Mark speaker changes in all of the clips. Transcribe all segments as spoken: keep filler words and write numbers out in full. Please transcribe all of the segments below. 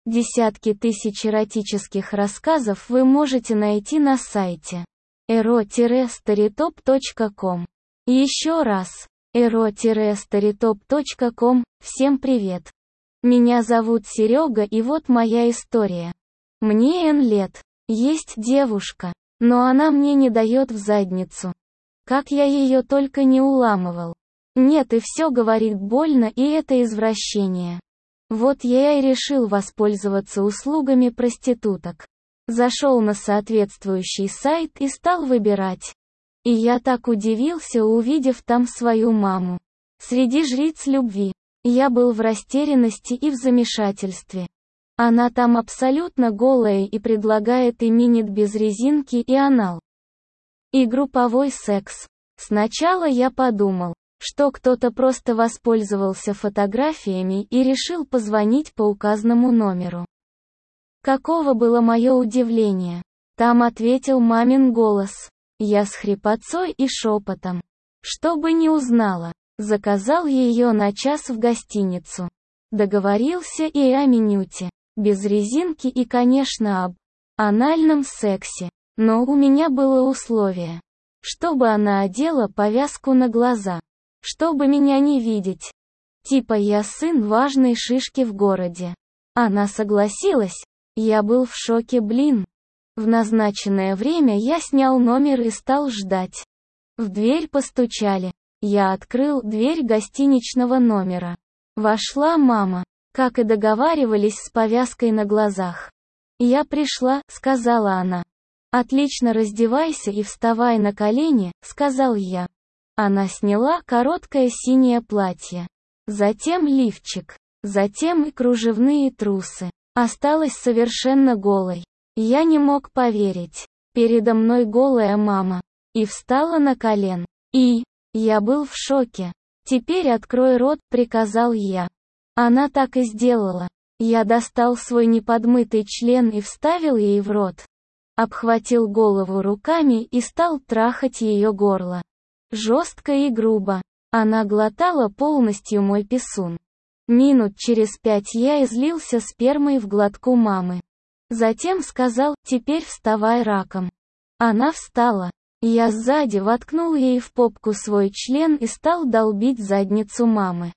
Speaker 1: Десятки тысяч эротических рассказов вы можете найти на сайте эро старитоп точка ком. Еще раз, эро старитоп точка ком. Всем привет. Меня зовут Серега, и вот моя история. Мне N лет. Есть девушка, но она мне не дает в задницу. Как я ее только не уламывал. Нет, и все говорит больно, и это извращение. Вот я и решил воспользоваться услугами проституток. Зашел на соответствующий сайт и стал выбирать. И я так удивился, увидев там свою маму. Среди жриц любви. Я был в растерянности и в замешательстве. Она там абсолютно голая и предлагает и минет без резинки, и анал. И групповой секс. Сначала я подумал, что кто-то просто воспользовался фотографиями и решил позвонить по указанному номеру. Каково было мое удивление. Там ответил мамин голос. Я с хрипотцой и шепотом, чтобы не узнала, заказал ее на час в гостиницу. Договорился и о минюте, без резинки и, конечно, об анальном сексе. Но у меня было условие, чтобы она одела повязку на глаза. Чтобы меня не видеть. Типа я сын важной шишки в городе. Она согласилась. Я был в шоке, блин. В назначенное время я снял номер и стал ждать. В дверь постучали. Я открыл дверь гостиничного номера. Вошла мама, как и договаривались, с повязкой на глазах. «Я пришла», — сказала она. «Отлично, раздевайся и вставай на колени», — сказал я. Она сняла короткое синее платье. Затем лифчик. Затем и кружевные трусы. Осталась совершенно голой. Я не мог поверить. Передо мной голая мама. И встала на колен. И... я был в шоке. «Теперь открой рот», — приказал я. Она так и сделала. Я достал свой неподмытый член и вставил ей в рот. Обхватил голову руками и стал трахать ее горло. Жестко и грубо. Она глотала полностью мой писун. Минут через пять я излился спермой в глотку мамы. Затем сказал: «Теперь вставай раком». Она встала. Я сзади воткнул ей в попку свой член и стал долбить задницу мамы.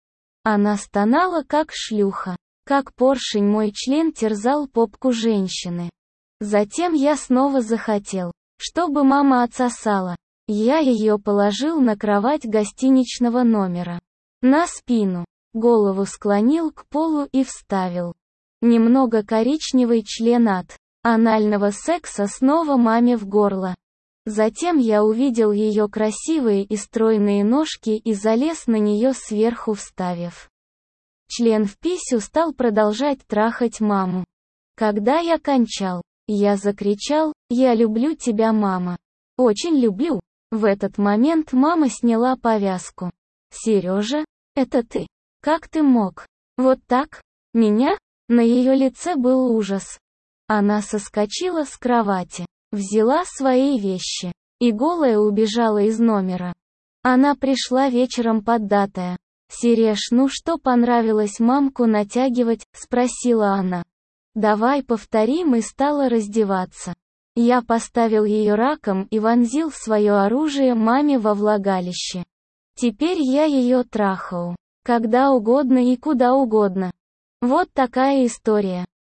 Speaker 1: Она стонала как шлюха. Как поршень мой член терзал попку женщины. Затем я снова захотел, чтобы мама отсосала. Я ее положил на кровать гостиничного номера. На спину. Голову склонил к полу и вставил. Немного коричневый член от анального секса снова маме в горло. Затем я увидел ее красивые и стройные ножки и залез на нее сверху, вставив член в писю, стал продолжать трахать маму. Когда я кончал, я закричал: «Я люблю тебя, мама. Очень люблю». В этот момент мама сняла повязку. «Сережа, это ты? Как ты мог? Вот так? Меня?» На ее лице был ужас. Она соскочила с кровати, взяла свои вещи и голая убежала из номера. Она пришла вечером поддатая. «Сереж, ну что, понравилось мамку натягивать?» — спросила она. «Давай повторим», и стала раздеваться. Я поставил ее раком и вонзил свое оружие маме во влагалище. Теперь я ее трахал. Когда угодно и куда угодно. Вот такая история.